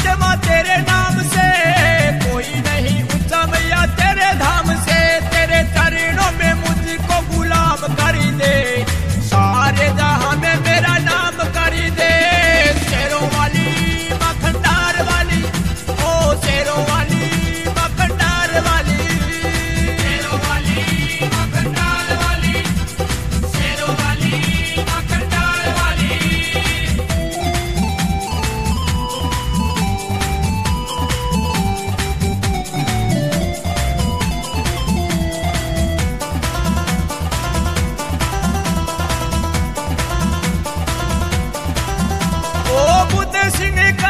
मांगे माँ तेरे नाम से, कोई नहीं ऊंचा मैया तेरे धाम से। तेरे चरणों में मुझको गुलाम कर दे, सारे जहां में मेरा नाम कर दे। शेरों वाली माँ खंडार वाली, ओ शेरों वाली माँ खंडार वाली, शेरों वाली माँ खंडार वाली, शेरों वाली माँ खंडार वाली। ओ बुद्ध सिंह का